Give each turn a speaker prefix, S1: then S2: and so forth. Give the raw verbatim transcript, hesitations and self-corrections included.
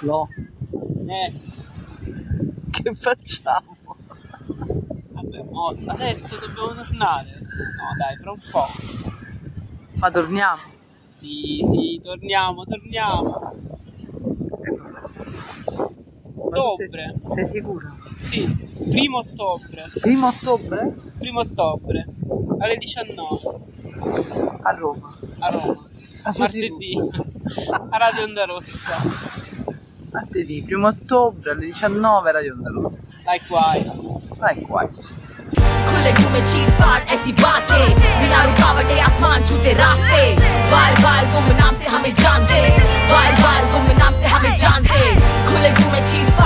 S1: No.
S2: Eh.
S1: Che facciamo?
S2: Vabbè, mo adesso dobbiamo tornare. No dai, fra un po'.
S1: Ma torniamo?
S2: Sì, sì, torniamo, torniamo. Ottobre.
S1: Sei, sei sicuro?
S2: Sì, primo ottobre.
S1: Primo ottobre?
S2: Primo ottobre, alle diciannove.
S1: A Roma.
S2: A Roma.
S1: Ah,
S2: Martedì. A Radio Onda Rossa.
S1: Martedì, primo ottobre alle diciannove, Radio Onda Rossa.
S2: Likewise.
S1: Likewise.
S3: खुले क्यों में चीर फाड़ ऐसी बातें बिना रुकावटें आसमान छूते रास्ते वाइल वाइल गुमनाम से हमें जानते वाइल वाइल गुमनाम से हमें जानते खुले क्यों में चीर फाड़